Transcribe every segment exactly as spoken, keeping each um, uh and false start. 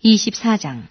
이십사 장.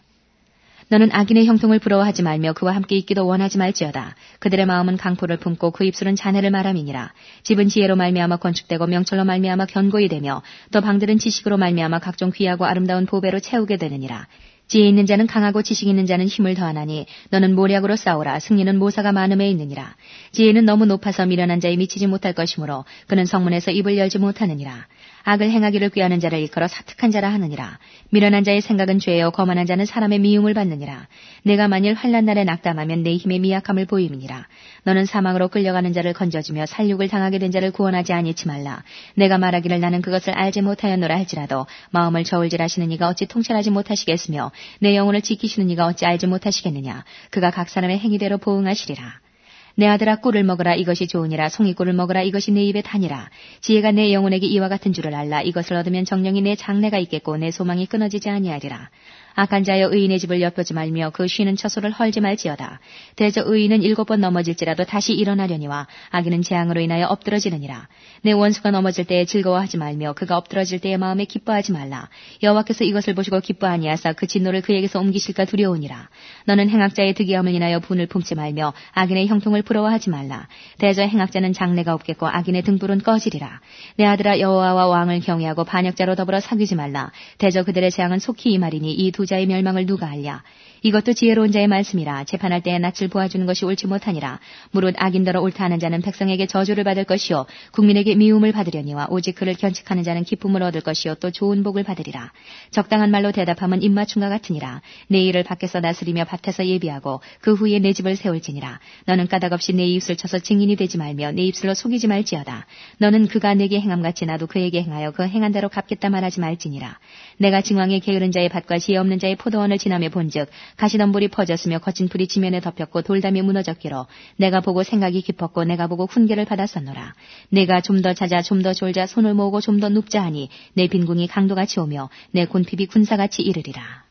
너는 악인의 형통을 부러워하지 말며 그와 함께 있기도 원하지 말지어다. 그들의 마음은 강포를 품고 그 입술은 잔해를 말함이니라. 집은 지혜로 말미암아 건축되고 명철로 말미암아 견고히 되며 또 방들은 지식으로 말미암아 각종 귀하고 아름다운 보배로 채우게 되느니라. 지혜 있는 자는 강하고 지식 있는 자는 힘을 더하나니 너는 모략으로 싸우라. 승리는 모사가 많음에 있느니라. 지혜는 너무 높아서 미련한 자에 미치지 못할 것이므로 그는 성문에서 입을 열지 못하느니라. 악을 행하기를 꾀하는 자를 일컬어 사특한 자라 하느니라. 미련한 자의 생각은 죄요 거만한 자는 사람의 미움을 받느니라. 내가 만일 환난 날에 낙담하면 내 힘의 미약함을 보임이니라. 너는 사망으로 끌려가는 자를 건져주며 살육을 당하게 된 자를 구원하지 아니치 말라. 내가 말하기를 나는 그것을 알지 못하였노라 할지라도 마음을 저울질하시는 이가 어찌 통찰하지 못하시겠으며 내 영혼을 지키시는 이가 어찌 알지 못하시겠느냐. 그가 각 사람의 행위대로 보응하시리라. 내 아들아 꿀을 먹으라 이것이 좋으니라. 송이꿀을 먹으라 이것이 내 입에 다니라. 지혜가 내 영혼에게 이와 같은 줄을 알라. 이것을 얻으면 정령이 내 장래가 있겠고 내 소망이 끊어지지 아니하리라. 악한 자여 의인의 집을 엿보지 말며 그 쉬는 처소를 헐지 말지어다. 대저 의인은 일곱 번 넘어질지라도 다시 일어나려니와 악인은 재앙으로 인하여 엎드러지느니라. 내 원수가 넘어질 때에 즐거워하지 말며 그가 엎드러질 때에 마음에 기뻐하지 말라. 여호와께서 이것을 보시고 기뻐하니하사 그 진노를 그에게서 옮기실까 두려우니라. 너는 행악자의 득이함을 인하여 분을 품지 말며 악인의 형통을 부러워하지 말라. 대저 행악자는 장래가 없겠고 악인의 등불은 꺼지리라. 내 아들아 여호와와 왕을 경외하고 반역자로 더불어 사귀지 말라. 대저 그들의 재앙은 속히 임하리니 이 두 자의 멸망을 누가 알랴. 이것도 지혜로운 자의 말씀이라. 재판할 때에 낯을 보아주는 것이 옳지 못하니라. 무릇 악인더러 옳다 하는 자는 백성에게 저주를 받을 것이요 국민에게 미움을 받으려니와 오직 그를 견칙하는 자는 기쁨을 얻을 것이요 또 좋은 복을 받으리라. 적당한 말로 대답하면 입맞춤과 같으니라. 내 일을 밖에서 다스리며 밭에서 예비하고 그 후에 내 집을 세울지니라. 너는 까닭없이 내 입술 쳐서 증인이 되지 말며 내 입술로 속이지 말지어다. 너는 그가 내게 행함같이 나도 그에게 행하여 그 행한 대로 갚겠다 말하지 말지니라. 내가 증왕에 게으른 자의 밭과 지혜 없는 자의 포도원을 지나며 본즉 가시덤불이 퍼졌으며 거친 불이 지면에 덮였고 돌담이 무너졌기로 내가 보고 생각이 깊었고 내가 보고 훈계를 받았었노라. 내가 좀 더 찾아 좀 더 졸자 손을 모으고 좀 더 눕자 하니 내 빈궁이 강도같이 오며 내 곤핍이 군사같이 이르리라.